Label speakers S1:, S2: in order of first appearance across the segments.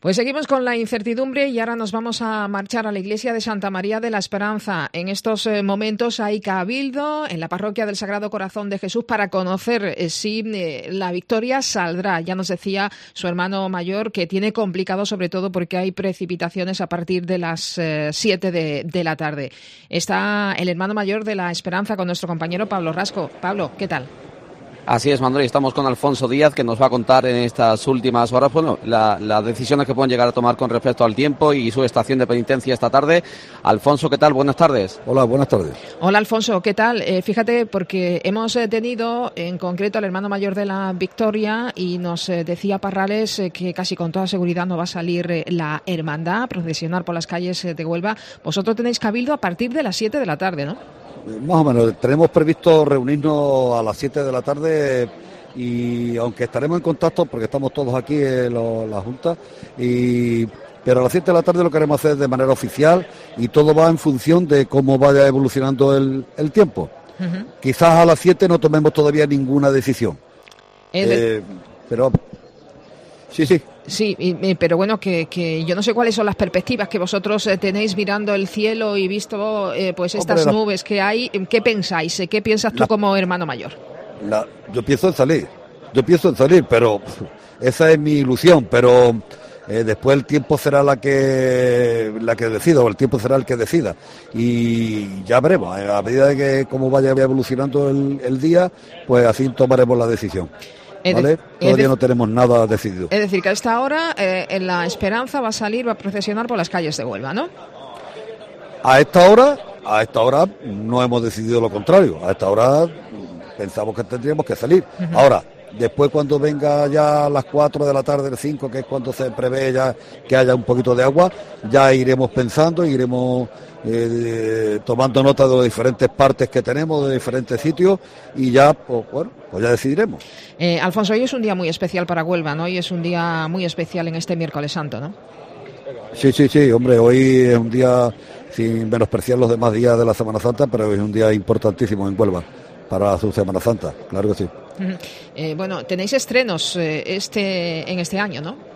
S1: Pues seguimos con la incertidumbre y ahora nos vamos a marchar a la iglesia de Santa María de la Esperanza. En estos momentos hay cabildo en la parroquia del Sagrado Corazón de Jesús para conocer si la victoria saldrá. Ya nos decía su hermano mayor que tiene complicado, sobre todo porque hay precipitaciones a partir de las 7 de la tarde. Está el hermano mayor de la Esperanza con nuestro compañero Pablo Rasco. Pablo, ¿qué tal?
S2: Así es, Manuel, estamos con Alfonso Díaz, que nos va a contar en estas últimas horas las decisiones que pueden llegar a tomar con respecto al tiempo y su estación de penitencia esta tarde. Alfonso, ¿qué tal? Buenas tardes.
S3: Hola, buenas tardes.
S1: Hola, Alfonso, ¿qué tal? Fíjate, porque hemos tenido en concreto al hermano mayor de la Victoria y nos decía Parrales que casi con toda seguridad no va a salir la hermandad a procesionar por las calles de Huelva. Vosotros tenéis cabildo a partir de las 7 de la tarde, ¿no?
S3: Más o menos, tenemos previsto reunirnos a las 7 de la tarde y aunque estaremos en contacto porque estamos todos aquí en la Junta, pero a las 7 de la tarde lo queremos hacer de manera oficial y todo va en función de cómo vaya evolucionando el tiempo. Uh-huh. Quizás a las 7 no tomemos todavía ninguna decisión, pero sí.
S1: Sí, pero bueno, que yo no sé cuáles son las perspectivas que vosotros tenéis mirando el cielo y visto pues estas nubes que hay. ¿Qué pensáis? ¿Qué piensas tú como hermano mayor?
S3: Yo pienso en salir, pero esa es mi ilusión, pero después el tiempo será la que decida, o el tiempo será el que decida, y ya veremos, a medida de que cómo vaya evolucionando el día, pues así tomaremos la decisión. ¿Vale? Todavía no tenemos nada decidido.
S1: Es decir, que a esta hora en la Esperanza va a procesionar por las calles de Huelva, ¿no?
S3: A esta hora no hemos decidido lo contrario. A esta hora pensamos que tendríamos que salir. Uh-huh. Ahora, después cuando venga ya a las 4 de la tarde, el 5, que es cuando se prevé ya que haya un poquito de agua, ya iremos pensando, iremos tomando nota de las diferentes partes que tenemos, de diferentes sitios, y ya, pues ya decidiremos.
S1: Alfonso, hoy es un día muy especial para Huelva, ¿no? Hoy es un día muy especial en este Miércoles Santo, ¿no?
S3: Sí, hombre, hoy es un día, sin menospreciar los demás días de la Semana Santa, pero es un día importantísimo en Huelva para su Semana Santa, claro que sí.
S1: Bueno, tenéis estrenos en este año, ¿no?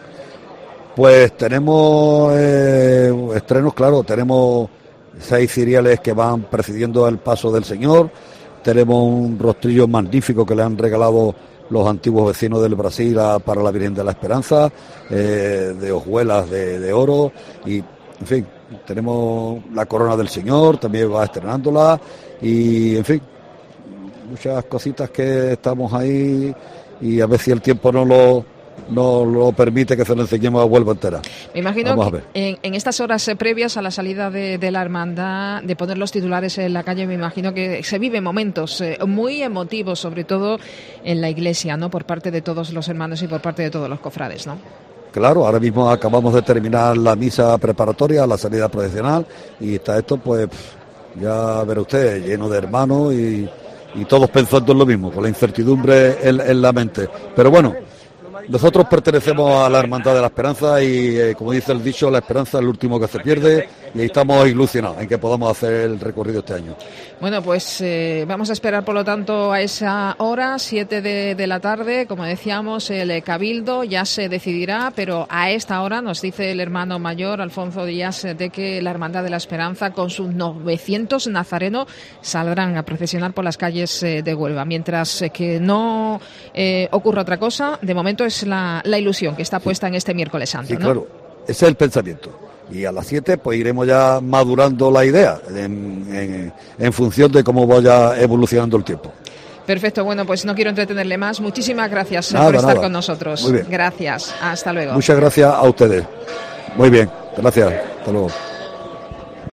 S3: Pues tenemos estrenos, claro, tenemos 6 ciriales que van presidiendo el paso del Señor, tenemos un rostrillo magnífico que le han regalado los antiguos vecinos del Brasil para la Virgen de la Esperanza, de hojuelas de oro, y en fin, tenemos la corona del Señor, también va estrenándola, y en fin, muchas cositas que estamos ahí, y a ver si el tiempo no lo permite que se lo enseñemos a Huelva entera.
S1: Me imagino que en estas horas previas a la salida de la hermandad, de poner los titulares en la calle, me imagino que se viven momentos muy emotivos, sobre todo en la iglesia, ¿no? Por parte de todos los hermanos y por parte de todos los cofrades, ¿no?
S3: Claro, ahora mismo acabamos de terminar la misa preparatoria a la salida procesional y está esto, pues ya verá usted, lleno de hermanos y todos pensando en lo mismo, con la incertidumbre en la mente. Pero bueno, nosotros pertenecemos a la Hermandad de la Esperanza y, como dice el dicho, la esperanza es el último que se pierde, y estamos ilusionados en que podamos hacer el recorrido este año.
S1: Bueno, pues vamos a esperar, por lo tanto, a esa hora, 7 de la tarde. Como decíamos, el cabildo ya se decidirá, pero a esta hora nos dice el hermano mayor, Alfonso Díaz, de que la Hermandad de la Esperanza, con sus 900 nazarenos, saldrán a procesionar por las calles de Huelva. Mientras que no ocurra otra cosa, de momento es la ilusión que está puesta en este Miércoles Santo, ¿no?
S3: Claro, ese es el pensamiento. Y a las 7 pues iremos ya madurando la idea en función de cómo vaya evolucionando el tiempo.
S1: Perfecto, bueno, pues no quiero entretenerle más. Muchísimas gracias por estar con nosotros.
S3: Muy bien.
S1: Gracias, hasta luego.
S3: Muchas gracias a ustedes. Muy bien, gracias, hasta luego.